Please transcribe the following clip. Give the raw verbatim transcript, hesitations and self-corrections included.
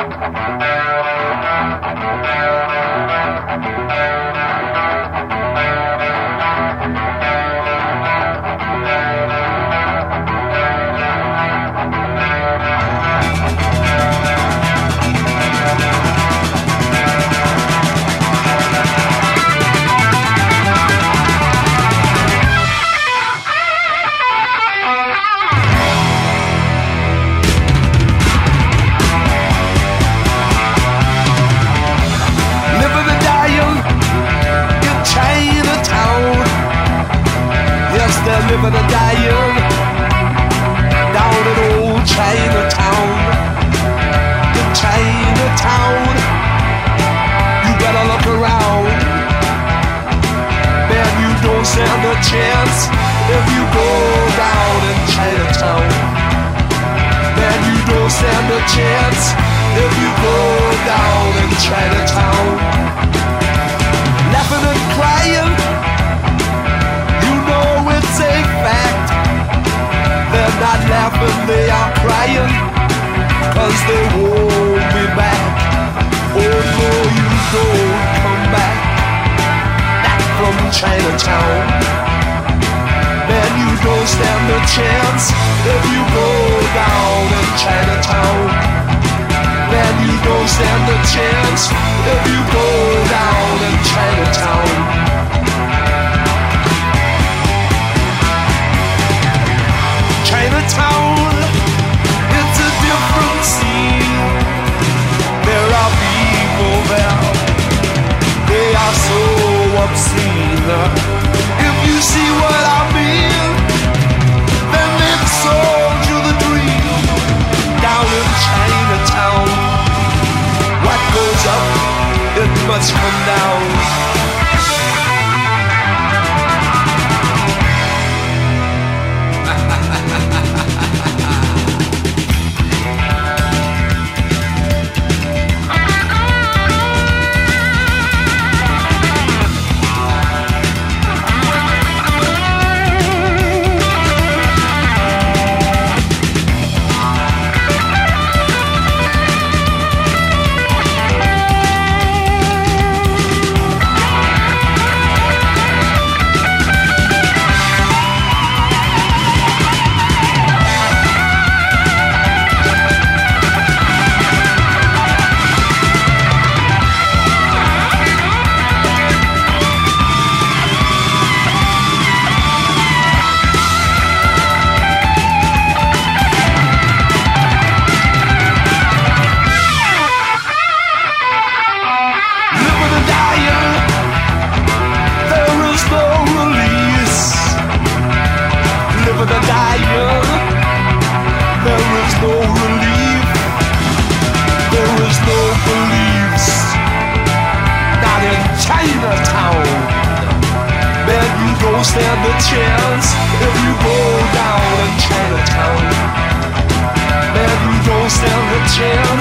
Living and dying down in old Chinatown. In Chinatown, you better look around. Man, you don't stand a chance if you go down in Chinatown. Man, you don't stand a chance if you go down in Chinatown. Laughing and crying, it's a fact. They're not laughing, they are crying, cause they won't be back. Oh no, you don't come back, back from Chinatown. Man, you don't stand a chance if you go down in Chinatown. Man, you don't stand a chance if you go down in Chinatown. Chinatown, it's a different scene. There are people there, they are so obscene. If you see what I mean, then they've sold you the dream. Down in Chinatown, what goes up, it must come down. Stand a chance if you go down in Chinatown. Man, you don't stand a chance